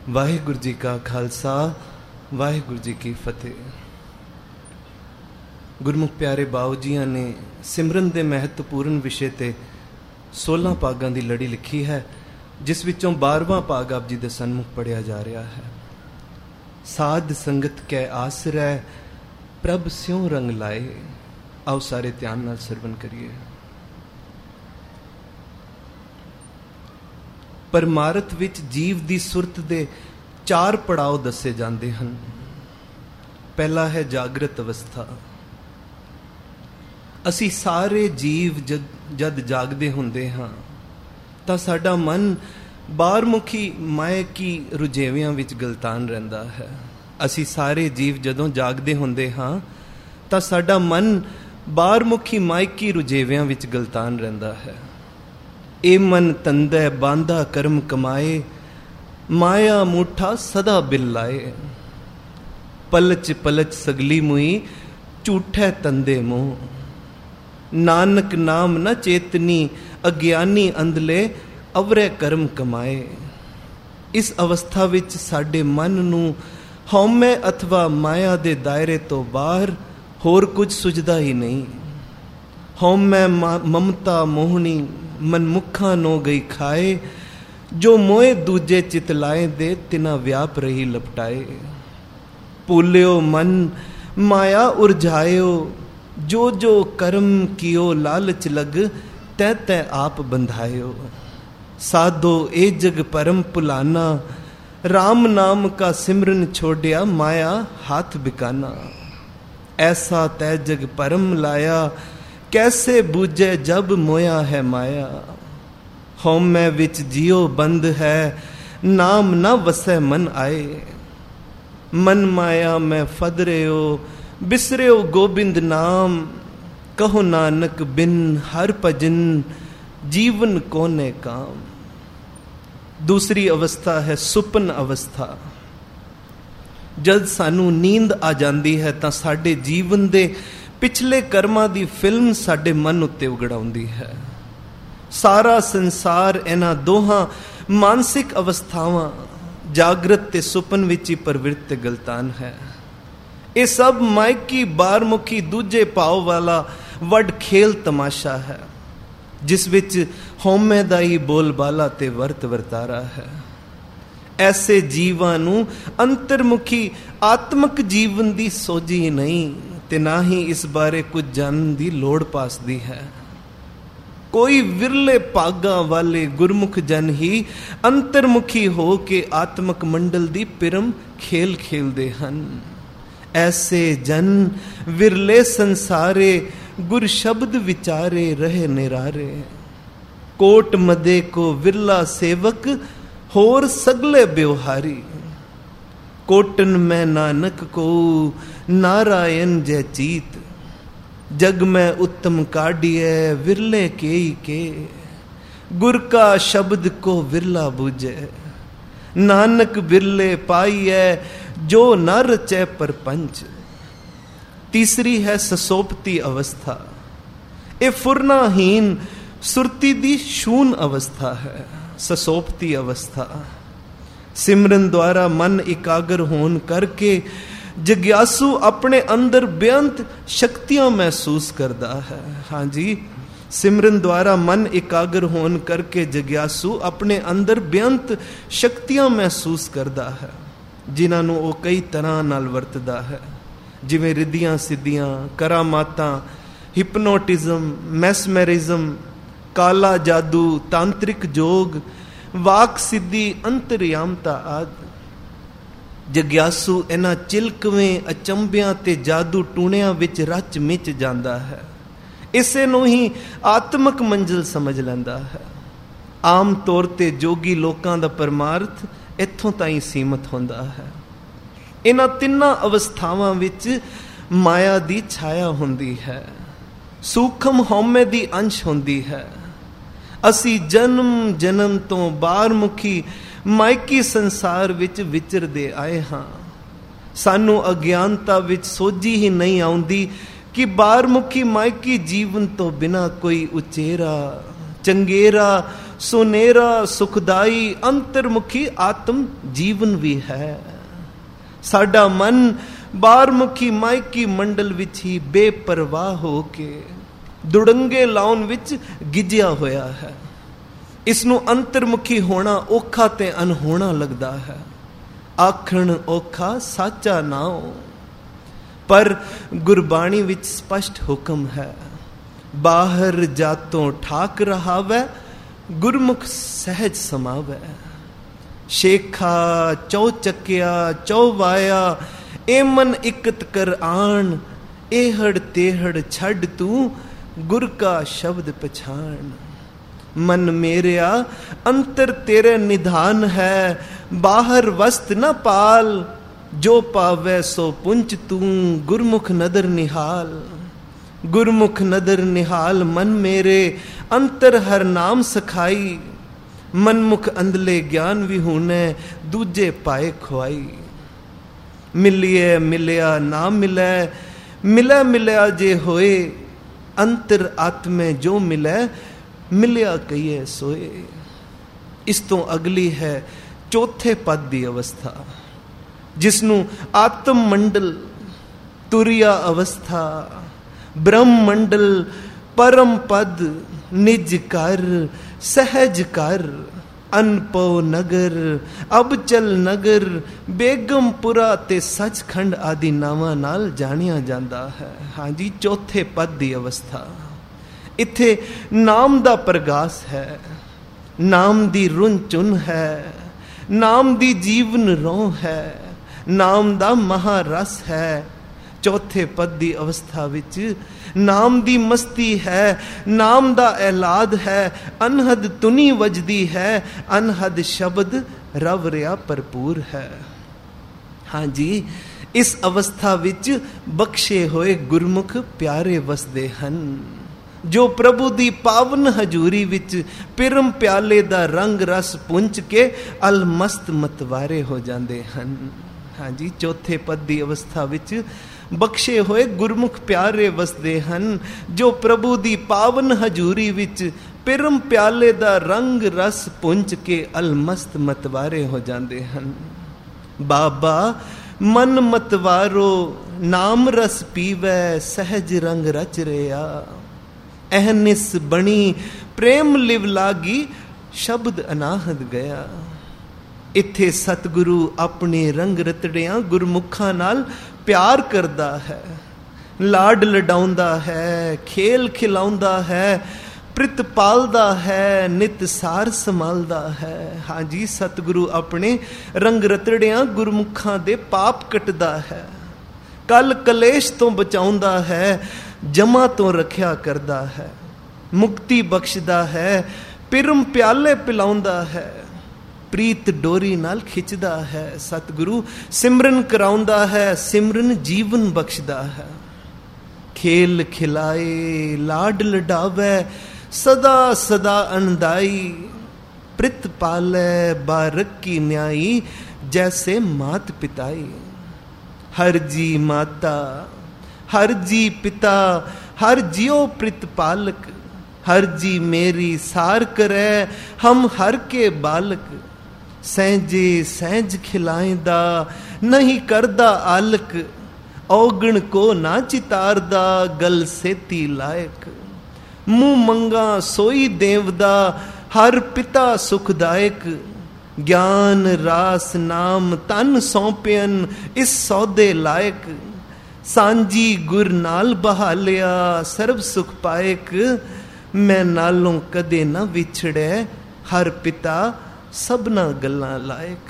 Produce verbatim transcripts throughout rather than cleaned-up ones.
ਵਾਹਿਗੁਰੂ ਜੀ ਕਾ ਖਾਲਸਾ, ਵਾਹਿਗੁਰੂ ਜੀ ਕੀ ਫਤਿਹ। ਗੁਰਮੁਖ ਪਿਆਰੇ ਬਾਊ ਜੀਆਂ ਨੇ ਸਿਮਰਨ ਦੇ ਮਹੱਤਵਪੂਰਨ ਵਿਸ਼ੇ ਤੇ ਸੋਲਾਂ ਭਾਗਾਂ ਦੀ ਲੜੀ ਲਿਖੀ ਹੈ, ਜਿਸ ਵਿੱਚੋਂ ਬਾਰਵਾਂ ਭਾਗ ਆਪ ਜੀ ਦੇ ਸਨਮੁਖ ਪੜਿਆ ਜਾ ਰਿਹਾ ਹੈ। ਸਾਧ ਸੰਗਤ ਕੈ ਆਸਰੈ ਪ੍ਰਭ ਸਿਉ ਰੰਗ ਲਾਏ। ਆਓ ਸਾਰੇ ਧਿਆਨ ਨਾਲ ਸਰਵਣ ਕਰੀਏ। ਪਰਮਾਰਥ ਵਿੱਚ ਜੀਵ ਦੀ ਸੁਰਤ ਦੇ ਚਾਰ ਪੜਾਅ ਦੱਸੇ ਜਾਂਦੇ ਹਨ। ਪਹਿਲਾ ਹੈ ਜਾਗਰਤ ਅਵਸਥਾ। ਅਸੀਂ ਸਾਰੇ ਜੀਵ ਜਦ ਜਦ ਜਾਗਦੇ ਹੁੰਦੇ ਹਾਂ ਤਾਂ ਸਾਡਾ ਮਨ ਬਾਹਰਮੁਖੀ ਮਾਇਕੀ ਰੁਝੇਵਿਆਂ ਵਿੱਚ ਗਲਤਾਨ ਰਹਿੰਦਾ ਹੈ। ਅਸੀਂ ਸਾਰੇ ਜੀਵ ਜਦੋਂ ਜਾਗਦੇ ਹੁੰਦੇ ਹਾਂ ਤਾਂ ਸਾਡਾ ਮਨ ਬਾਹਰਮੁਖੀ ਮਾਇਕੀ ਰੁਝੇਵਿਆਂ ਵਿੱਚ ਗਲਤਾਨ ਰਹਿੰਦਾ ਹੈ। ਇਹ ਮਨ ਤੰਦੈ ਬਾਂਧਾ ਕਰਮ ਕਮਾਏ, ਮਾਇਆ ਮੂਠਾ ਸਦਾ ਬਿਲ ਲਾਏ। ਪਲਚ ਪਲਚ ਸਗਲੀ ਮੁਈ, ਝੂਠੈ ਤੰਦੇ ਮੋਹ। ਨਾਨਕ ਨਾਮ ਨ ਚੇਤਨੀ, ਅਗਿਆਨੀ ਅੰਧਲੇ ਅਵਰੇ ਕਰਮ ਕਮਾਏ। ਇਸ ਅਵਸਥਾ ਵਿੱਚ ਸਾਡੇ ਮਨ ਨੂੰ ਹਉਮੈ ਅਥਵਾ ਮਾਇਆ ਦੇ ਦਾਇਰੇ ਤੋਂ ਬਾਹਰ ਹੋਰ ਕੁਝ ਸੁਝਦਾ ਹੀ ਨਹੀਂ। ਹਉਮੈ ਮਮਤਾ ਮੋਹਣੀ ਮਨਮੁਖਾਂ ਨੋ ਗਈ ਖਾਏ, ਜੋ ਮੋਏ ਦੂਜੇ ਚਿਤ ਲਾਏ ਦੇ ਤਿਨਾ ਵਿਆਪ ਰਹੀ ਲਪਟਾਏ। ਭੂਲਿਓ ਮਨ ਮਾਇਆ ਉਰਝਾਇਓ, ਜੋ ਜੋ ਕਰਮ ਕੀਓ ਲਾਲਚ ਲਗ, ਤੈ ਤੈ ਆਪ ਬੰਧਾਇਓ। ਸਾਧੋ ਇਹ ਜਗ ਪਰਮ ਭੁਲਾਨਾ, ਰਾਮ ਨਾਮ ਕਾ ਸਿਮਰਨ ਛੋੜਿਆ, ਮਾਇਆ ਹਾਥ ਬਿਕਾਨਾ। ਐਸਾ ਤੈ ਜਗ ਪਰਮ ਲਾਇਆ, ਕੈਸੇ ਬੂਝੇ ਜਬ ਮੋਇਆ ਹੈ ਮਾਇਆ। ਹਉਮੈ ਵਿੱਚ ਜਿਉ ਬੰਦ ਹੈ, ਨਾਮ ਨਾ ਵਸੈ ਮਨ ਆਏ। ਮਨ ਮਾਇਆ ਮੈਂ ਫਦ ਰਿਓ, ਬਿਸਰਿਓ ਗੋਬਿੰਦ ਨਾਮ। ਕਹੋ ਨਾਨਕ ਬਿਨ ਹਰ ਭਜਨ, ਜੀਵਨ ਕੋਨੇ ਕਾਮ। ਦੂਸਰੀ ਅਵਸਥਾ ਹੈ ਸੁਪਨ ਅਵਸਥਾ। ਜਦ ਸਾਨੂੰ ਨੀਂਦ ਆ ਜਾਂਦੀ ਹੈ ਤਾਂ ਸਾਡੇ ਜੀਵਨ ਦੇ ਪਿਛਲੇ ਕਰਮਾਂ ਦੀ ਫਿਲਮ ਸਾਡੇ ਮਨ ਉੱਤੇ ਉਗੜਾਉਂਦੀ ਹੈ। ਸਾਰਾ ਸੰਸਾਰ ਇਹਨਾਂ ਦੋਹਾਂ ਮਾਨਸਿਕ ਅਵਸਥਾਵਾਂ ਜਾਗਰਤ ਤੇ ਸੁਪਨ ਵਿੱਚ ਹੀ ਪ੍ਰਵਿਰਤ ਤੇ ਗਲਤਾਨ ਹੈ। ਇਹ ਸਭ ਮਾਇਕੀ ਬਾਰਮੁਖੀ ਦੂਜੇ ਭਾਵ ਵਾਲਾ ਵੱਡ ਖੇਲ ਤਮਾਸ਼ਾ ਹੈ, ਜਿਸ ਵਿੱਚ ਹਉਮੈ ਦਾ ਹੀ ਬੋਲਬਾਲਾ ਤੇ ਵਰਤ ਵਰਤਾਰਾ ਹੈ। ਐਸੇ ਜੀਵਾਂ ਨੂੰ ਅੰਤਰਮੁਖੀ ਆਤਮਕ ਜੀਵਨ ਦੀ ਸੋਝੀ ਨਹੀਂ ਤੇ ਨਾ ਹੀ ਇਸ ਬਾਰੇ ਕੁਝ ਜਾਣਨ ਦੀ ਲੋੜ ਪਾਸਦੀ ਹੈ। ਕੋਈ ਵਿਰਲੇ ਭਾਗਾਂ ਵਾਲੇ ਗੁਰਮੁਖ ਜਨ ਹੀ ਅੰਤਰਮੁਖੀ ਹੋ ਕੇ ਆਤਮਕ ਮੰਡਲ ਦੀ ਪਿਰਮ ਖੇਲ ਖੇਲਦੇ ਹਨ। ਐਸੇ ਜਨ ਵਿਰਲੇ ਸੰਸਾਰੇ, ਗੁਰ ਸ਼ਬਦ ਵਿਚਾਰੇ ਰਹੇ ਨਿਰਾਰੇ। ਕੋਟ ਮਦੇ ਕੋ ਵਿਰਲਾ ਸੇਵਕ, ਹੋਰ ਸਗਲੇ ਬਿਵਹਾਰੀ। ਕੋਟਨ ਮੈਂ ਨਾਨਕ ਕੋ, ਨਾਰਾयण जय चीत। जग में उत्तम काढ़िए, विरले के ही के। गुर का शब्द को विरला बूझे, नानक बिरले पाइए, जो न रचे परपंच। तीसरी है ससोपती अवस्था। ये फुरनाहीन सुरती दी शून अवस्था है, ससोपती अवस्था। सिमरन द्वारा मन इकागर होन करके जग्यासु अपने अंदर बेअंत शक्तियां महसूस करता है। हाँ जी, सिमरन द्वारा मन इकागर होन करके जग्यासु अपने अंदर बेअंत शक्तियां महसूस करता है, जिन्हां नूं वो कई तरह नाल वरतदा है, जिवें रिद्धियां सिद्धियां, करामातां, हिप्नोटिज्म, मैसमेरिज्म, काला जादू, तांत्रिक जोग, वाक सिद्धि, अंतर्यामता आदि। जग्यासु इन्हां चिलकवें अचंभियां ते जादू टूणियां विच रच मिच जांदा है। इसे नूं ही आत्मक मंजिल समझ लैंदा है। आम तौर ते जोगी लोकां दा परमार्थ इत्थों ताईं सीमित हुंदा है। इन्हां तिन्नां अवस्थावां विच माया दी छाया हुंदी है, सूखम हौमे दी अंश हुंदी है। असी जन्म जन्म तो बाहरमुखी मायकी संसार विच विचरदे आए हाँ। सानू अज्ञानता विच सोझी ही नहीं आउंदी कि बाहरमुखी मायकी जीवन तो बिना कोई उचेरा चंगेरा ਸੁਨੇਰਾ ਸੁਖਦਾਈ ਅੰਤਰਮੁਖੀ ਆਤਮ ਜੀਵਨ ਵੀ ਹੈ। ਸਾਡਾ ਮਨ ਬਾਹਰਮੁਖੀ ਮਾਇਕੀ ਮੰਡਲ ਵਿੱਚ ਹੀ ਬੇਪਰਵਾਹ ਹੋ ਕੇ ਦੁੜੰਗੇ ਲਾਉਣ ਵਿੱਚ ਗਿੱਜਿਆ ਹੋਇਆ ਹੈ। ਇਸ ਨੂੰ ਅੰਤਰਮੁਖੀ ਹੋਣਾ ਔਖਾ ਤੇ ਅਨਹੋਣਾ ਲੱਗਦਾ ਹੈ। ਆਖਣ ਔਖਾ ਸਾਚਾ ਨਾਉ, ਪਰ ਗੁਰਬਾਣੀ ਵਿੱਚ ਸਪਸ਼ਟ ਹੁਕਮ ਹੈ, ਬਾਹਰ ਜਾਤੋਂ ਠਾਕ ਰਹਾਵੈ ਗੁਰਮੁਖ ਸਹਿਜ ਸਮਾਵੈ। ਸ਼ੇਖਾ ਚੌ ਚੱਕਿਆ ਚੌ ਵਾਇਆ ਏ ਮਨ ਇਕਤ ਕਰ ਆਣ, ਇਹੜ ਤੇਹੜ ਛੱਡ ਤੂੰ ਗੁਰ ਕਾ ਸ਼ਬਦ ਪਛਾਣ। ਮਨ ਮੇਰਿਆ ਅੰਤਰ ਤੇਰੇ ਨਿਧਾਨ ਹੈ, ਬਾਹਰ ਵਸਤ ਨ ਪਾਲ, ਜੋ ਪਾਵੈ ਸੋ ਪੁੰਚ ਤੂੰ ਗੁਰਮੁਖ ਨਦਰ ਨਿਹਾਲ। ਗੁਰਮੁਖ ਨਦਰ ਨਿਹਾਲ ਮਨ ਮੇਰੇ, ਅੰਤਰ ਹਰ ਨਾਮ ਸਖਾਈ। ਮਨਮੁਖ ਅੰਧਲੇ ਗਿਆਨ ਵਿਹੂਨੇ, ਦੂਜੇ ਪਾਏ ਖੁਆਈ। ਮਿਲਿਏ ਮਿਲਿਆ ਨਾ ਮਿਲੈ, ਮਿਲੈ ਮਿਲਿਆ ਜੇ ਹੋਏ, ਅੰਤਰ ਆਤਮੇ ਜੋ ਮਿਲੈ, ਮਿਲਿਆ ਕਹੀਏ ਸੋਏ। ਇਸ ਤੋਂ ਅਗਲੀ ਹੈ ਚੌਥੇ ਪਦ ਦੀ ਅਵਸਥਾ, ਜਿਸ ਨੂੰ ਆਤਮ ਮੰਡਲ, ਤੁਰਿਆ ਅਵਸਥਾ, ਬ੍ਰਹਮ ਮੰਡਲ, ਪਰਮ ਪਦ, ਨਿਜ ਕਰ, ਸਹਿਜ ਕਰ, ਅਨਪਉ ਨਗਰ, ਅਬਚਲ ਨਗਰ, ਬੇਗਮਪੁਰਾ ਤੇ ਸੱਚਖੰਡ ਆਦਿ ਨਾਵਾਂ ਨਾਲ ਜਾਣਿਆ ਜਾਂਦਾ ਹੈ। ਹਾਂਜੀ, ਚੌਥੇ ਪਦ ਦੀ ਅਵਸਥਾ। ਇੱਥੇ ਨਾਮ ਦਾ ਪ੍ਰਗਾਸ ਹੈ, ਨਾਮ ਦੀ ਰੁਨ ਚੁਨ ਹੈ, ਨਾਮ ਦੀ ਜੀਵਨ ਰੋਹ ਹੈ, ਨਾਮ ਦਾ ਮਹਾਰਸ ਹੈ। ਚੌਥੇ ਪਦ ਦੀ ਅਵਸਥਾ ਵਿੱਚ ਨਾਮ ਦੀ ਮਸਤੀ ਹੈ, ਨਾਮ ਦਾ ਐਲਾਦ ਹੈ, ਅਨਹਦ ਤੁਨੀ ਵਜਦੀ ਹੈ, ਅਨਹਦ ਸ਼ਬਦ ਰਵ ਰਿਆ ਭਰਪੂਰ ਹੈ। ਹਾਂਜੀ, ਇਸ ਅਵਸਥਾ ਵਿੱਚ ਬਖਸ਼ੇ ਹੋਏ ਗੁਰਮੁਖ ਪਿਆਰੇ ਵਸਦੇ ਹਨ, ਜੋ ਪ੍ਰਭੂ ਦੀ ਪਾਵਨ ਹਜ਼ੂਰੀ ਵਿੱਚ ਪਿਰਮ ਪਿਆਲੇ ਦਾ ਰੰਗ ਰਸ ਪੁੰਚ ਕੇ ਅਲਮਸਤ ਮਤਵਾਰੇ ਹੋ ਜਾਂਦੇ ਹਨ। ਹਾਂਜੀ, ਚੌਥੇ ਪਦ ਦੀ ਅਵਸਥਾ ਵਿੱਚ ਬਖਸ਼ੇ ਹੋਏ ਗੁਰਮੁਖ ਪਿਆਰੇ ਵਸਦੇ ਹਨ, ਜੋ ਪ੍ਰਭੂ ਦੀ ਪਾਵਨ ਹਜ਼ੂਰੀ ਵਿੱਚ ਪਿਰਮ ਪਿਆਲੇ ਦਾ ਰੰਗ ਰਸ ਪੁੰਚ ਕੇ ਅਲਮਸਤ ਮਤਵਾਰੇ ਹੋ ਜਾਂਦੇ ਹਨ। ਬਾਬਾ ਮਨ ਮਤਵਾਰੋ ਨਾਮ ਰਸ ਪੀਵੈ, ਸਹਿਜ ਰੰਗ ਰਚ ਰਿਆ। ਅਹਨਿਸ ਬਣੀ ਪ੍ਰੇਮ ਲਿਵ ਲਾਗੀ, ਸ਼ਬਦ ਅਨਾਹਦ ਗਿਆ। ਇੱਥੇ ਸਤਿਗੁਰੂ ਆਪਣੇ ਰੰਗ ਰਤੜਿਆਂ ਗੁਰਮੁਖਾਂ ਨਾਲ ਪਿਆਰ ਕਰਦਾ ਹੈ, ਲਾਡ ਲਡਾਉਂਦਾ ਹੈ, ਖੇਲ ਖਿਲਾਉਂਦਾ ਹੈ, ਪ੍ਰਿਤ ਪਾਲਦਾ ਹੈ, ਨਿਤ ਸਾਰ ਸੰਭਾਲਦਾ ਹੈ। ਹਾਂਜੀ, ਸਤਿਗੁਰੂ ਆਪਣੇ ਰੰਗ ਰਤੜਿਆਂ ਗੁਰਮੁਖਾਂ ਦੇ ਪਾਪ ਕੱਟਦਾ ਹੈ, ਕਲ ਕਲੇਸ਼ ਤੋਂ ਬਚਾਉਂਦਾ ਹੈ, ਜਮਾ ਤੋਂ ਰੱਖਿਆ ਕਰਦਾ ਹੈ, ਮੁਕਤੀ ਬਖਸ਼ਦਾ ਹੈ, ਪਿਰਮ ਪਿਆਲੇ ਪਿਲਾਉਂਦਾ ਹੈ, ਪ੍ਰੀਤ ਡੋਰੀ ਨਾਲ ਖਿੱਚਦਾ ਹੈ। ਸਤਿਗੁਰੂ ਸਿਮਰਨ ਕਰਾਉਂਦਾ ਹੈ, ਸਿਮਰਨ ਜੀਵਨ ਬਖਸ਼ਦਾ ਹੈ। ਖੇਲ ਖਿਲਾਏ ਲਾਡ ਲਡਾਵੇ, ਸਦਾ ਸਦਾ ਅਨਦਾਈ। ਪ੍ਰਿਤ ਪਾਲੇ ਬਾਰਕ ਕੀ ਨਿਆਈ, ਜੈਸੇ ਮਾਤ ਪਿਤਾਈ। ਹਰ ਜੀ ਮਾਤਾ, ਹਰ ਜੀ ਪਿਤਾ, ਹਰ ਜਿਉ ਪ੍ਰਿਤ ਪਾਲਕ। हर जी मेरी सार करे, हम हर के बालक। सहजे सहज खिलाएंदा, नहीं करदा आलक। औगण को ना चितारदा, गल सेती लायक। मुँह मंगा सोई देवदा, हर पिता सुखदायक। ज्ञान रास नाम तन सौंपियन, इस सौदे लायक। सांझी गुर नाल बहालिया, सर्व सुख पायक। मैं नालों कदे न विछड़े, हर पिता सबना गल्लां लायक।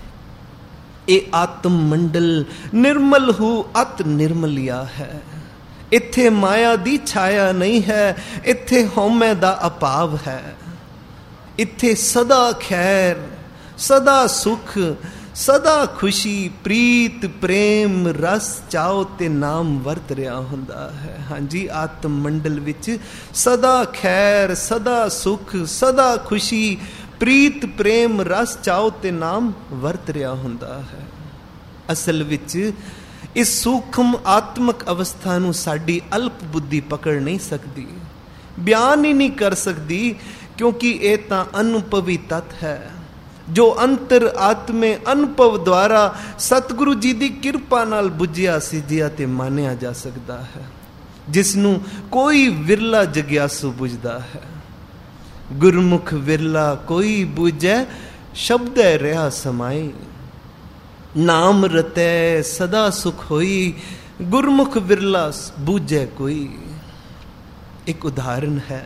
ए आत्म मंडल निर्मल हु अत निर्मलिया है। इत्थे माया दी छाया नहीं है, इत्थे हौमे दा अभाव है। इत्थे सदा खैर, सदा सुख, सदा खुशी, प्रीत प्रेम रस चाओ ते नाम वरत रहा हुंदा है। हाँ जी, आत्म मंडल विच सदा खैर, सदा सुख, सदा खुशी, प्रीत प्रेम रस चाओ ते नाम वरत रहा हुंदा है। असल विच इस सूक्ष्म आत्मक अवस्था नूं साडी अल्प बुद्धि पकड़ नहीं सकती, बयान ही नहीं कर सकती क्योंकि ये तां अनुभवी तत्व है जो अंतर आत्मे अनुभव द्वारा सतगुरु जी की किरपा नाल बुझिया सिजिया ते मानिया जा सकता है, जिसनू कोई विरला जग्यासु बुझदा है। गुरमुख विरला कोई बुझे शब्द रहा समाई, नाम रतै सदा सुख होई गुरमुख विरला बूझे कोई। एक उदाहरण है,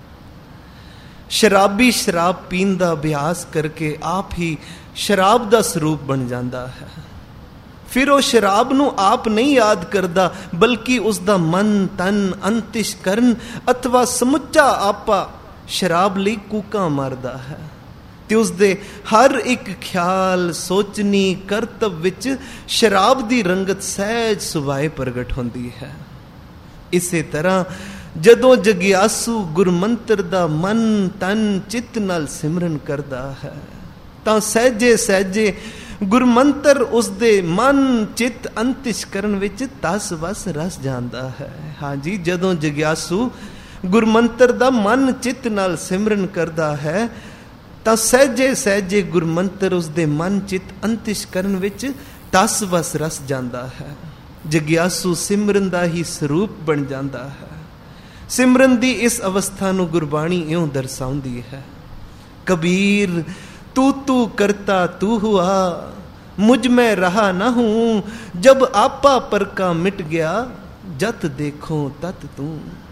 शराबी शराब पीन का अभ्यास करके आप ही शराब का स्वरूप बन जाता है। फिर वो शराब नू आप नहीं याद करता, बल्कि उसका मन तन अंतइष्करण अथवा समुचा आपा शराब लई कूका मारदा है ते उसदे हर एक ख्याल सोचनी करतब विच शराब दी रंगत सहज सुभाए प्रगट होंदी है। इसे तरह जदों जग्यासू गुरमंत्र दा मन तन चित्त नाल सिमरन करदा है तां सहजे सहजे गुरमंत्र उसदे मन चित्त अंतइष्करण विच तस वस रस जांदा है। हाँ जी, जदों जग्यासू गुरमंत्र दा मन चित्त नाल सिमरन करदा है तां सहजे सहजे गुरमंत्र उसदे मन चित्त अंतइष्करण विच तस वस रस जांदा है। जग्यासू सिमरन दा ही स्वरूप बन जांदा है। सिमरन दी इस अवस्था नू गुरबाणी इउं दर्शाउंदी है, कबीर तू तू करता तू हुआ, मुझ में रहा न हूं, जब आपा पर का मिट गया, जत देखो तत तू।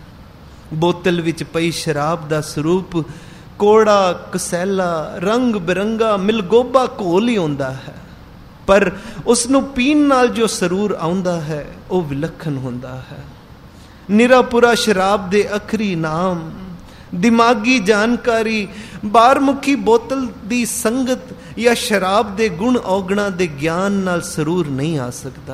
बोतल विच पई शराब दा स्वरूप कोड़ा कसैला रंग बिरंगा मिलगोबा घोल ही आउंदा है, पर उसनू पीन नाल जो सरूर आउंदा है वह विलखण हुंदा है। निरापुरा शराब दे अखरी नाम, दिमागी जानकारी, बारमुखी बोतल दी संगत या शराब दे गुण औगणा दे ज्ञान नाल सरूर नहीं आ सकता।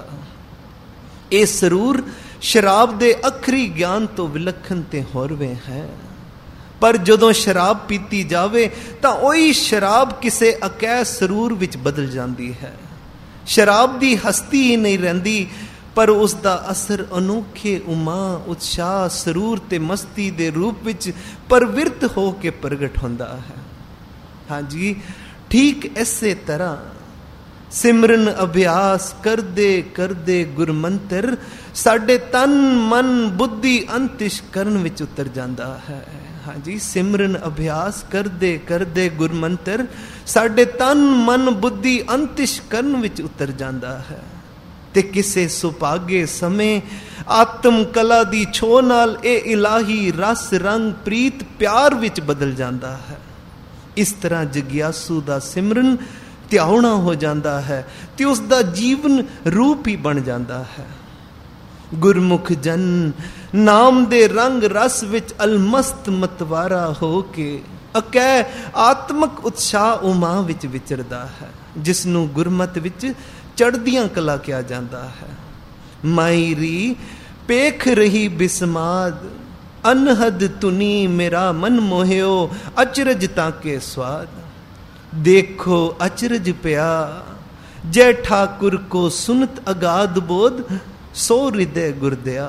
ये सरूर शराब दे अखरी ज्ञान तो विलखण ते होरवें है। पर जदों शराब पीती जावे तां ओही शराब किसे अकै सरूर विच बदल जाती है। शराब दी हस्ती ही नहीं रहिंदी, पर उसका असर अनोखे उमा उत्साह सरूर ते मस्ती दे रूप विच परविरत हो के प्रगट होंदा है। हाँ जी, ठीक इसे तरह सिमरन अभ्यास करदे करदे गुरमंत्र साडे तन मन बुद्धि अंतइष्करण विच उतर जांदा है। हाँ जी, सिमरन अभ्यास करदे करदे गुरमंत्र साडे तन मन बुद्धि अंतइष्करण विच उतर जांदा है ते किसे सुभागे समय आत्म कला दी छो नाल ए इलाही रस रंग प्रीत प्यार विच बदल जांदा है। इस तरह जग्यासू दा सिमरन त्यावना हो जाता है ते उसका जीवन रूप ही बन जाता है। गुरमुख जन नाम दे रंग रस विच अलमस्त मतवारा हो के अकै आत्मक उत्साह उमा विच विचरदा है, जिसनू गुरमत विच चढ़दियां कला किया जाता है। मायरी पेख रही बिस्माद, अनहद तुनी मेरा मन मोहियो, अचरज ताके स्वाद। देखो अचरज प्या जय ठाकुर को सुनत अगाध बोध, सो हृदय गुरदया।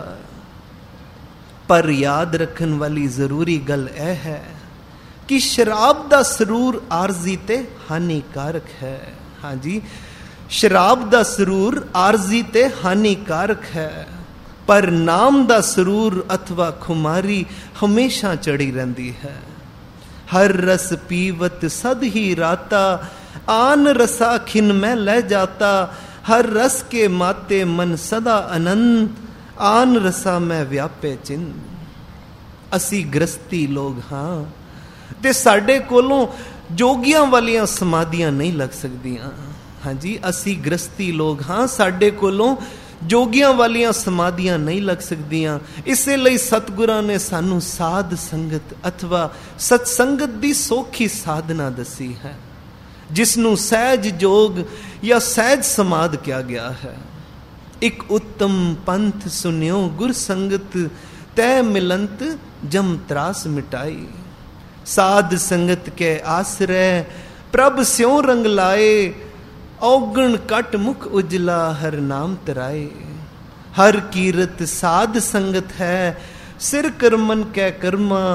पर याद रखन वाली जरूरी गल यह है कि शराब दा सरूर आरजी ते हानिकारक है। हाँ जी, शराब दा सरूर आरजी ते हानिकारक है, पर नाम दा सरूर अथवा खुमारी हमेशा चढ़ी रहती है। हर रस पीवत सद ही राता, आन रसा खिन में ले जाता। हर रस के माते मन सदा आनंद, आन रसा में व्यापे चिन्ह। असी गृहस्थी लोग हाँ ते साडे कोलों जोगियां वालियां समाधियां नहीं लग सकदियां। हाँ जी, असी गृहस्थी लोग हाँ, साडे कोलों जोगियां वालियां समाधियां नहीं लग सकदियां। इसे लई सतगुरां ने सानू साध संगत अथवा सत्संगत दी सौखी साधना दसी है, जिसनू सहज जोग या सहज समाध किया गया है। एक उत्तम पंथ सुनियो गुर संगत, तय मिलंत जम त्रास मिटाई। साध संगत के आश्रय प्रभ स्यों रंग लाए, औगण कट मुख उजला हर नाम तराए। हर कीरत साध संगत है, सिर करमन कै कर्मा,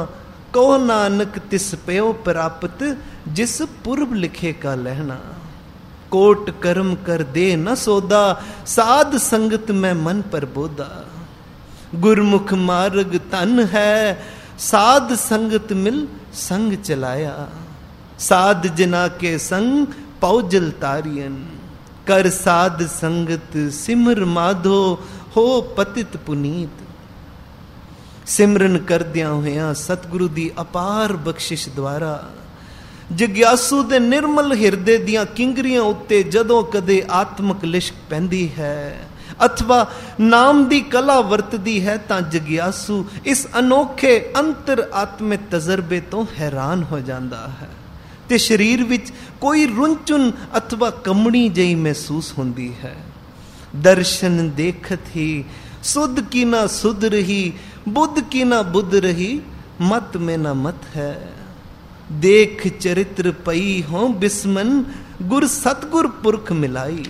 कहो नानक तिस पयो प्राप्त जिस पूर्व लिखे का लहना। कोट कर्म कर दे न सोदा साध संगत में मन पर बोधा। गुरमुख मार्ग तन है साध संगत मिल संग चलाया। साध जना के संग पौजल तारियन कर साध संगत सिमर माधो हो पतित पुनीत। सिमरन करदियां होया सतगुरु दी अपार बख्शिश द्वारा जग्यासू दे निर्मल हिरदे दियां किंगरियां उत्ते जदों कदे आत्मक लिश्क पैंदी है अथवा नाम दी कला वरतदी है तां जग्यासू इस अनोखे अंतर आत्मिक तजर्बे तो हैरान हो जांदा है ते शरीर विच कोई रुंचुन अथवा कमड़ी जई महसूस होंदी है। दर्शन देखत ही सुध की ना सुध रही बुद्ध की ना बुद्ध रही मत में ना मत है। देख चरित्र पई हो बिस्मन गुर सतगुर पुरख मिलाई।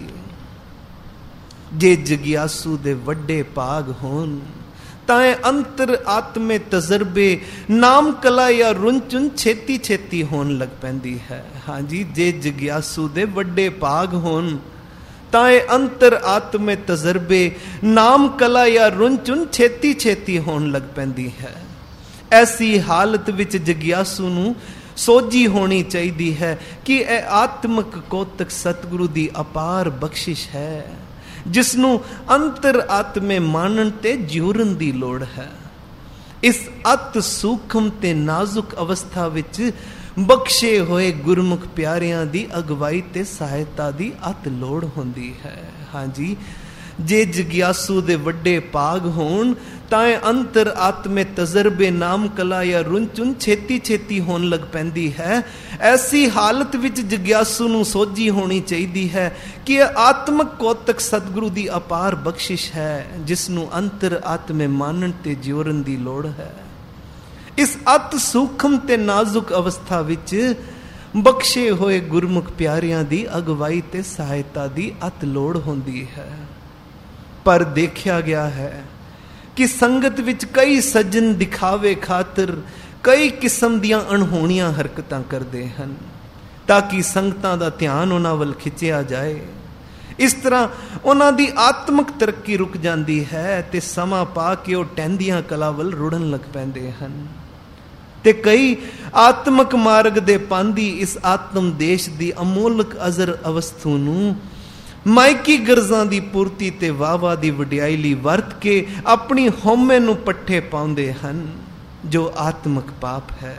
जे जग्यासू दे वड्डे भाग होन ताए अंतर आत्मे तजर्बे नाम कला या रुंचुन छेती छेती होन लग पैंदी है। हाँ जी, जे जग्यासू दे वड्डे भाग होन ताए अंतर आत्मे तजर्बे नाम कला या रुंचुन छेती छेती होन लग पैंदी है। ऐसी हालत विच जग्यासू नूं सोझी होनी चाहिए है कि यह आत्मक कौतक सतगुरु दी अपार बख्शिश है जिसनों अंतर आत्मे मानन ते जिउरन दी लोड़ है। इस अत सूखम ते नाजुक अवस्था विच बख्शे होए गुरमुख प्यारियां दी अगवाई ते सहायता दी अत लोड़ होंदी है। हाँ जी, जे जग्यासू दे वड्डे भाग होन ताए अंतर आत्मे तजर्बे नाम कला या रुंचुन छेती छेती होन लग पैंदी है। ऐसी हालत विच जग्यासू नूं सोझी होनी चाहिए है कि आत्मक कौतक सतगुरु दी अपार बख्शिश है जिसनों अंतर आत्मे मानन ते जिउरन दी लोड़ है। इस अत सूखम ते नाजुक अवस्था विच बख्शे होए गुरमुख प्यारियां दी अगवाई ते सहायता दी अत लोड़ होंदी है। पर देखा गया है कि संगत विच कई सज्जन दिखावे खातर कई किस्म दियां अणहोणियां हरकतां करदे हन ताकि संगतां दा ध्यान उन्हां वल खिंचिया जाए। इस तरह उन्हां दी आत्मक तरक्की रुक जांदी है ते समा पा के वो टहंदियां कला वल रुड़न लग पैंदे हन ते कई आत्मक मार्ग दे पांदी इस आत्म देश दी अमोलक अजर अवस्थू नूं मायकी गरजां दी पूर्ति ते वावा दी वडियाई लई वरत के अपनी होमे नूं पट्ठे पाउंदे हन जो आत्मक पाप है।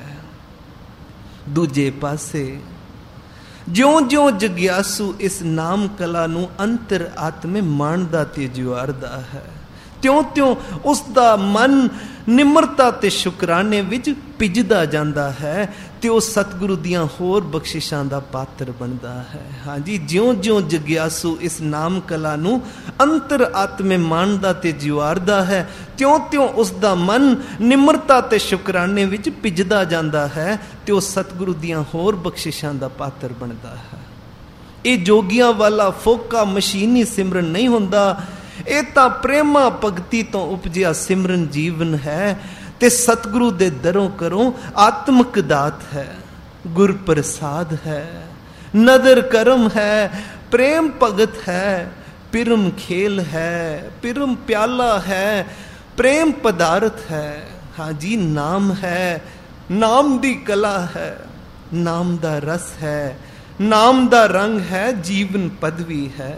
दूजे पासे ज्यों ज्यों जग्यासू इस नाम कला नूं अंतर आत्मे माणदा ते जुआरदा है त्यों त्यों उसका मन निमरता ते शुकराने विच भिजदा जांदा है ते वो सतगुरु दियां होर बख्शिशां दा पात्र बनदा है। हाँ जी, ज्यों ज्यों जग्यासू इस नाम कला नूं अंतर आत्मे माणदा ते जुआरदा है त्यों त्यों उसका मन निमरता ते शुकराने विच भिजदा जांदा है ते वो सतगुरु दियां होर बख्शिशां दा पात्र बनदा है। ये जोगियां वाला फोका मशीनी सिमरन नहीं हुंदा, ਇਹ ਤਾਂ ਪ੍ਰੇਮਾ ਭਗਤੀ ਤੋਂ ਉਪਜਿਆ ਸਿਮਰਨ ਜੀਵਨ ਹੈ ਤੇ ਸਤਿਗੁਰੂ ਦੇ ਦਰੋਂ ਕਰੋ ਆਤਮਿਕ ਦਾਤ ਹੈ। ਗੁਰ ਪ੍ਰਸਾਦ ਹੈ, ਨਦਰ ਕਰਮ ਹੈ, ਪ੍ਰੇਮ ਭਗਤ ਹੈ, ਪਿਰਮ ਖੇਲ ਹੈ, ਪਿਰਮ ਪਿਆਲਾ ਹੈ, ਪ੍ਰੇਮ ਪਦਾਰਥ ਹੈ। हाँ जी, नाम है, नाम दी कला है, नाम दा रस है, नाम दा रंग है, जीवन पदवी है।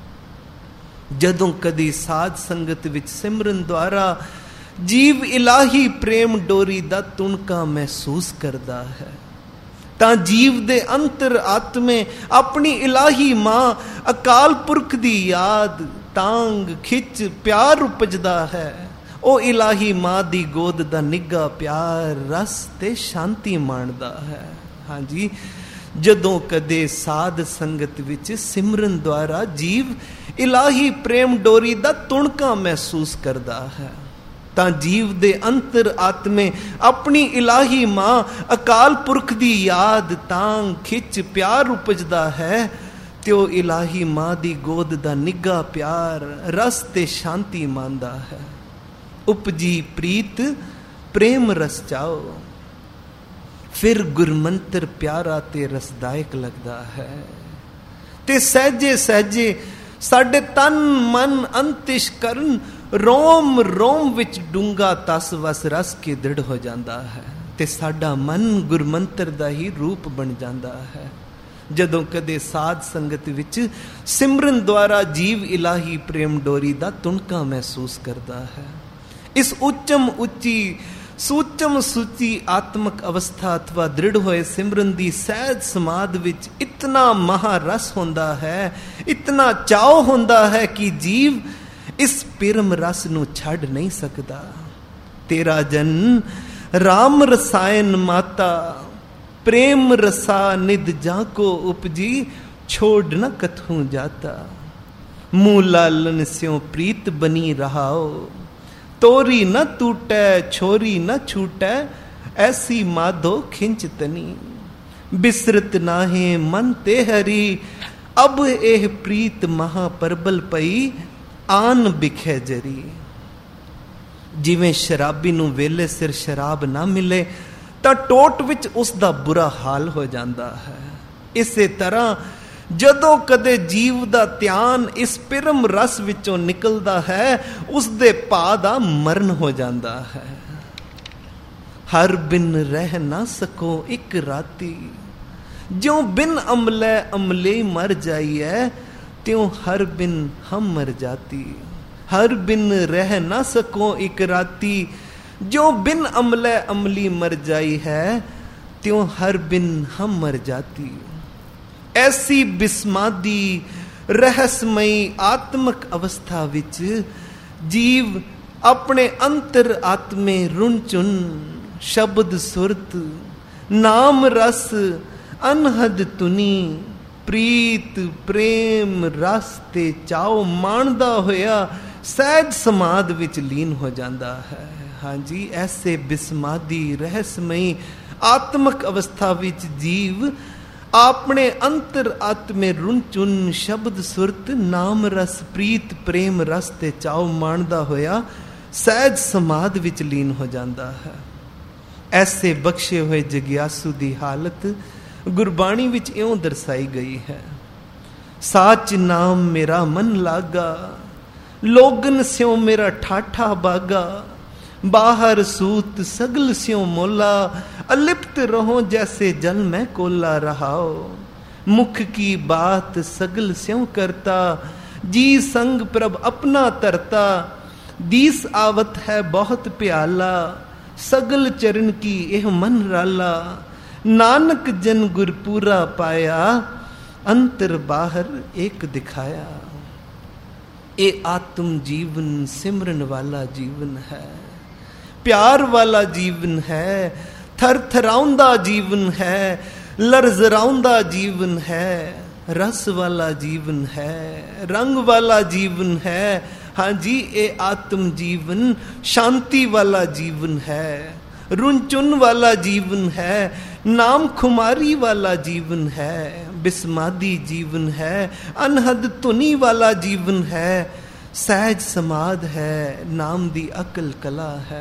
जदों कदी साध संगत विच सिमरन द्वारा जीव इलाही प्रेम डोरी दा तुणका महसूस करदा है तां जीव दे अंतर आत्मे अपनी इलाही मां अकाल पुरख दी याद तांग खिच प्यार उपजदा है। ओ इलाही मां दी गोद दा निग्गा प्यार रस ते शांति माणदा है। हाँ जी, जदों कदे साध संगत विच सिमरन द्वारा जीव इलाही प्रेम डोरी दा तुणका महसूस करदा है तां जीव दे अंतर आत्मे अपनी इलाही मां अकाल पुरख दी याद तांग खिच प्यार उपजदा है ते ओ इलाही मां दी गोद दा निग्गा प्यार रस ते शांति मानदा है। उपजी प्रीत प्रेम रस चाओ ਫਿਰ ਗੁਰਮੰਤਰ ਪਿਆਰਾ ਤੇ ਰਸਦਾਇਕ ਲੱਗਦਾ ਹੈ ਤੇ ਸਹਿਜੇ ਸਹਿਜੇ ਸਾਡੇ ਤਨ ਮਨ ਅੰਤਿਸ਼ ਕਰਨ ਰੋਮ ਰੋਮ ਵਿੱਚ ਡੂੰਘਾ ਤਸ ਵਸ ਰਸ ਕੇ ਦ੍ਰਿੜ ਹੋ ਜਾਂਦਾ ਹੈ ਤੇ ਸਾਡਾ ਮਨ ਗੁਰਮੰਤਰ ਦਾ ਹੀ ਰੂਪ ਬਣ ਜਾਂਦਾ ਹੈ। ਜਦੋਂ ਕਦੇ ਸਾਧ ਸੰਗਤ ਵਿੱਚ ਸਿਮਰਨ ਦੁਆਰਾ ਜੀਵ ਇਲਾਹੀ ਪ੍ਰੇਮ ਡੋਰੀ ਦਾ ਤੁਣਕਾ ਮਹਿਸੂਸ ਕਰਦਾ ਹੈ, ਇਸ ਉੱਚਮ ਉੱਚੀ ਸੂਚਮ ਸੂਚੀ ਆਤਮਕ ਅਵਸਥਾ ਅਥਵਾ ਦ੍ਰਿੜ ਹੋਏ ਸਿਮਰਨ ਦੀ ਸਹਿਜ ਸਮਾਧ ਵਿੱਚ ਇਤਨਾ ਮਹਾਰਸ ਹੁੰਦਾ ਹੈ, ਇਤਨਾ ਚਾਉ ਹੁੰਦਾ ਹੈ ਕਿ ਜੀਵ ਇਸ ਪ੍ਰੇਮ ਰਸ ਨੂੰ ਛੱਡ ਨਹੀਂ ਸਕਦਾ। ਤੇਰਾ ਜਨ ਰਾਮ ਰਸਾਇਨ ਮਾਤਾ प्रेम रसा निध जाको उपजी छोड़ न कथूं जाता। मुँह लालन स्यों प्रीत बनी रहाओ तोरी न टूटै छोरी न छूटै ऐसी माधो खिंच तनी। बिसरत नाहे मन ते हरी अब एह प्रीत महापरबल पई आन बिखे जरी। जिवें शराबी नूं वेले सिर शराब ना मिले ਤਾਂ ਟੋਟ ਵਿੱਚ ਉਸ ਦਾ ਬੁਰਾ ਹਾਲ ਹੋ ਜਾਂਦਾ ਹੈ। ਇਸੇ ਤਰ੍ਹਾਂ ਜਦੋਂ ਕਦੇ ਜੀਵ ਦਾ ਧਿਆਨ ਇਸ ਪ੍ਰੇਮ ਰਸ ਵਿੱਚੋਂ ਨਿਕਲਦਾ ਹੈ ਉਸ ਦੇ ਭਾ ਦਾ ਮਰਨ ਹੋ ਜਾਂਦਾ ਹੈ। ਹਰ ਬਿਨ ਰਹਿ ਨਾ ਸਕੋ ਇੱਕ ਰਾਤੀ ਜਿਉਂ ਬਿਨ ਅਮਲੇ ਅਮਲੇ ਮਰ ਜਾਈਐ ਤਿਉਂ ਹਰ ਬਿਨ ਹਮ ਮਰ ਜਾਤੀ। ਹਰ ਬਿਨ ਰਹਿ ਨਾ ਸਕੋ ਇੱਕ ਰਾਤੀ जो बिन अमले अमली मर जाई है त्यों हर बिन हम मर जाती। ऐसी बिस्मादी रहस्यमयी आत्मक अवस्था विच जीव अपने अंतर आत्मे रुन चुन शब्द सुरत नाम रस अनहद तुनी प्रीत प्रेम रस ते चाओ माणदा होया सहज समाध विच लीन हो जाता है। हाँ जी, ऐसे बिस्मादी रहस्यमयी आत्मक अवस्था विच जीव अपने अंतर आत्मे रुन चुन शब्द सुरत नाम रस प्रीत प्रेम रस ते चाव माणदा होया सहज समाध विच लीन हो जाता है। ऐसे बख्शे हुए जग्यासु दी हालत गुरबाणी विच इउं दर्शाई गई है। साच नाम मेरा मन लागा लोगन स्यों मेरा ठाठा बागा। बाहर सूत सगल स्यों मोला अलिप्त रहो जैसे जल में कोला रहाओ। मुख की बात सगल स्यों करता जी संग प्रभ अपना तरता। दीस आवत है बहुत प्याला सगल चरण की एह मन राला। नानक जन गुरपूरा पाया अंतर बाहर एक दिखाया। ए आत्म जीवन सिमरन वाला जीवन है, प्यार वाला जीवन है, थर थराउंदा जीवन है, लरजराउंदा जीवन है, रस वाला जीवन है, रंग वाला जीवन है। हाँ जी, ये आत्म जीवन शांति वाला जीवन है, रुनचुन वाला जीवन है, नाम खुमारी वाला जीवन है, बिस्मादी जीवन है, अनहद तुनी वाला जीवन है, सहज समाध है, नाम दी अकल कला है।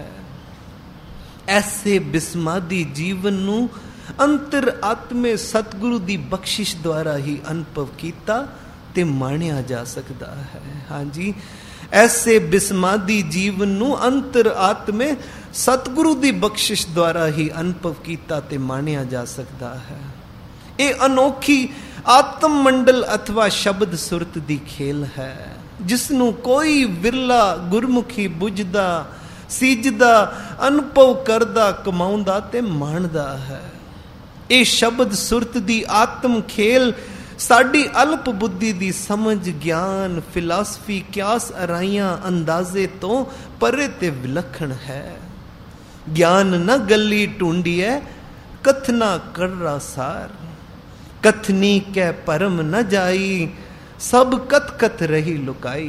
ऐसे बिस्मादी जीवन नू अंतर आत्मे सतगुरु दी बख्शिश द्वारा ही अनुभव कीता ते माणिया जा सकता है। हाँ जी, ऐसे बिस्मादी जीवन नू अंतर आत्मे सतगुरु दी बख्शिश द्वारा ही अनुभव कीता ते माणिया जा सकता है। ये अनोखी आत्म मंडल अथवा शब्द सुरत दी खेल है जिसनू कोई विरला गुरमुखी बुझदा सीजदा अनुभव करदा कमाउंदा ते माणदा है। ये शब्द सुरत दी आत्म खेल साडी अल्प बुद्धि दी समझ ज्ञान फिलासफी क्यास अराइयां अंदाजे तो परे ते विलक्षण है। ज्ञान न गली ढूंढिए कथना कररा सार कथनी कै परम न जाई सब कथ कथ रही लुकाई।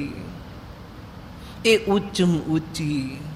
ए उच्चम ऊंची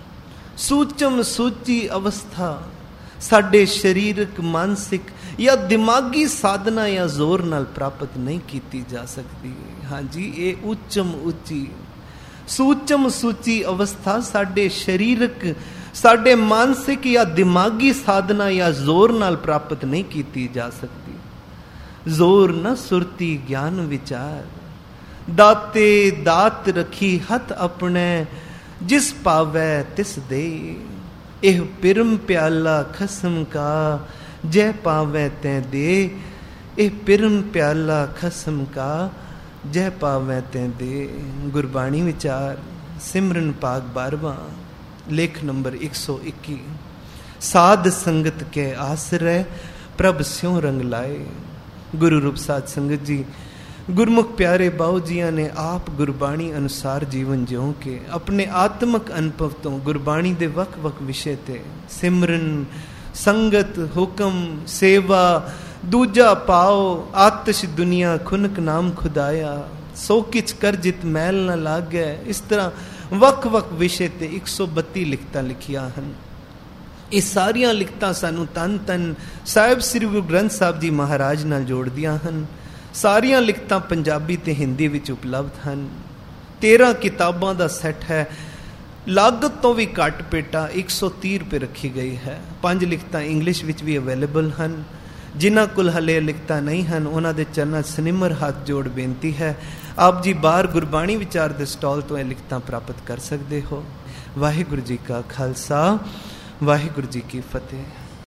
सूचम सूची अवस्था साडे शरीरक मानसिक या दिमागी साधना या जोर नाल प्राप्त नहीं की जा सकती। हाँ जी, ये उच्चम उच्ची सूचम सूची अवस्था साडे शरीरक ਸਾਡੇ ਮਾਨਸਿਕ ਜਾਂ ਦਿਮਾਗੀ ਸਾਧਨਾ ਜਾਂ ਜ਼ੋਰ ਨਾਲ ਪ੍ਰਾਪਤ ਨਹੀਂ ਕੀਤੀ ਜਾ ਸਕਦੀ। ਜ਼ੋਰ ਨਾ ਸੁਰਤੀ ਗਿਆਨ ਵਿਚਾਰ, ਦਾਤੇ ਦਾਤ ਰਖੀ ਹੱਥ ਆਪਣੇ, ਜਿਸ ਪਾਵੈ ਤਿਸ ਦੇ। ਇਹ ਪਿਰਮ ਪਿਆਲਾ ਖਸਮ ਕਾ, ਜੈ ਪਾਵੈ ਤੈ ਦੇ। ਇਹ ਪਿਰਮ ਪਿਆਲਾ ਖਸਮ ਕਾ, ਜੈ ਪਾਵੈ ਤੈ ਦੇ। ਗੁਰਬਾਣੀ ਵਿਚਾਰ ਸਿਮਰਨ ਭਾਗ ਬਾਰਵਾਂ, ਲੇਖ ਨੰਬਰ ਇੱਕ ਸੌ ਇੱਕੀ। ਸਾਧ ਸੰਗਤ ਕੇ ਆਸਰੇ, ਪ੍ਰਭ ਸਿਉ ਰੰਗ ਲਾਏ। ਗੁਰੂ ਰੂਪ ਸਾਧ ਸੰਗਤ ਜੀ, ਗੁਰਮੁਖ ਪਿਆਰੇ ਬਾਊ ਜੀਆਂ ਨੇ ਆਪ ਗੁਰਬਾਣੀ ਅਨੁਸਾਰ ਜੀਵਨ ਜਿਉ ਕੇ ਆਪਣੇ ਆਤਮਕ ਅਨੁਭਵ ਤੋਂ ਗੁਰਬਾਣੀ ਦੇ ਵੱਖ ਵੱਖ ਵਿਸ਼ੇ ਤੇ ਸਿਮਰਨ, ਸੰਗਤ, ਹੁਕਮ, ਸੇਵਾ, ਦੂਜਾ ਪਾਓ, ਆਤਿਸ਼ ਦੁਨੀਆ ਖੁਨਕ ਨਾਮ ਖੁਦਾਇਆ, ਸੋ ਕਿਛ ਕਰ ਜਿਤ ਮੈਲ ਨਾ ਲਾਗੈ। ਇਸ ਤਰ੍ਹਾਂ ਵੱਖ ਵੱਖ ਵਿਸ਼ੇ ਤੇ ਇੱਕ ਸੌ ਬੱਤੀ ਲਿਖਤਾਂ ਲਿਖੀਆਂ ਹਨ। ਇਹ ਸਾਰੀਆਂ ਲਿਖਤਾਂ ਸਾਨੂੰ ਤਨ ਤਨ ਸਾਹਿਬ ਸ੍ਰੀ ਗੁਰੂ ਗ੍ਰੰਥ ਸਾਹਿਬ ਜੀ ਮਹਾਰਾਜ ਨਾਲ ਜੋੜਦੀਆਂ ਹਨ। ਸਾਰੀਆਂ ਲਿਖਤਾਂ ਪੰਜਾਬੀ ਤੇ ਹਿੰਦੀ ਵਿੱਚ ਉਪਲਬਧ ਹਨ। ਤੇਰਾਂ ਕਿਤਾਬਾਂ ਦਾ ਸੈੱਟ ਹੈ। ਲਾਗਤ ਤੋਂ ਵੀ ਘੱਟ ਪੇਟਾ ਇੱਕ ਸੌ ਤੀਹ ਰੁਪਏ ਰੱਖੀ ਗਈ ਹੈ। ਪੰਜ ਲਿਖਤਾਂ ਇੰਗਲਿਸ਼ ਵਿੱਚ ਵੀ ਅਵੇਲੇਬਲ ਹਨ। ਜਿਨ੍ਹਾਂ ਕੋਲ ਹਲੇ ਲਿਖਤਾਂ ਨਹੀਂ ਹਨ, ਉਹਨਾਂ ਦੇ ਚਰਨਾਂ ਸਨਿਮਰ ਹੱਥ ਜੋੜ ਬੇਨਤੀ ਹੈ, ਆਪ ਜੀ ਬਾਹਰ ਗੁਰਬਾਣੀ ਵਿਚਾਰ ਦੇ ਸਟਾਲ ਤੋਂ ਇਹ ਲਿਖਤਾਂ ਪ੍ਰਾਪਤ ਕਰ ਸਕਦੇ ਹੋ। ਵਾਹਿਗੁਰੂ ਜੀ ਕਾ ਖਾਲਸਾ, ਵਾਹਿਗੁਰੂ ਜੀ ਕੀ ਫਤਿਹ।